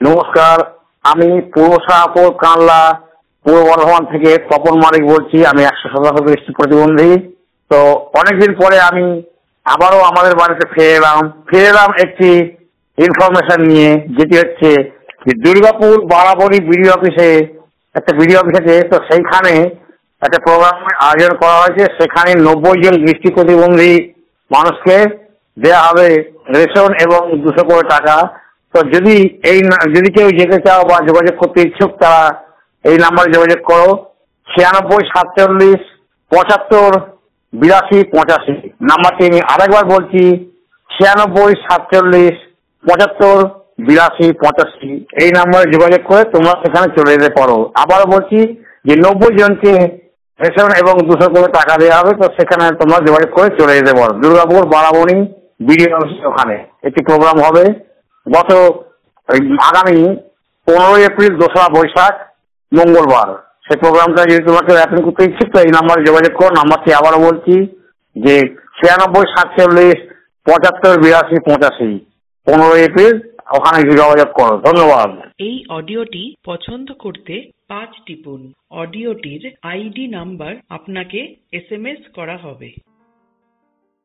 নমস্কার, আমি পূর্ব শাহপুর কানলা পূর্ব বর্ধমান থেকে তপন মালিক বলছি। আমি 100% দৃষ্টি প্রতিবন্ধী। তো অনেকদিন পরে আমি আবারও আমাদের বাড়িতে ফিরে এলাম একটি ইনফরমেশন নিয়ে, যেটি হচ্ছে যে দুর্গাপুর বারাবণী বিডিও অফিসে একটা বিডিও অফিস আছে। তো সেইখানে একটা প্রোগ্রামের আয়োজন করা হয়েছে। সেখানে 90 জন দৃষ্টি প্রতিবন্ধী মানুষকে দেওয়া হবে রেশন এবং 200 করে টাকা। তো যদি কেউ যেতে চাও বা যোগাযোগ করতে ইচ্ছুক, তারা এই নাম্বারে যোগাযোগ করো, 96 47 75 82 85। নাম্বারটি আমি আরেকবার বলছি, 96 47 75 82 85। এই নাম্বারে যোগাযোগ করে তোমরা সেখানে চলে যেতে পারো। আবারও বলছি যে 90 জনকে রেশন এবং 200 করে টাকা দেওয়া হবে। তো সেখানে তোমরা যোগাযোগ করে চলে যেতে পারো। দুর্গাপুর বারাবণী বিডিও অফিস ওখানে একটি প্রোগ্রাম হবে আগামী 15 এপ্রিল 2রা বৈশাখ মঙ্গলবার। সেই প্রোগ্রামটা যদি তোমাকে অ্যাটেন্ড করতে ইচ্ছুক, তো এই নাম্বারে যোগাযোগ করো। নাম্বারটি আবারও বলছি যে 96 47 75 82 85। 15 এপ্রিল ওখানে যোগাযোগ করো। ধন্যবাদ। এই অডিওটি পছন্দ করতে 5 টিপুন। অডিওটির আইডি নাম্বার আপনাকে SMS করা হবে।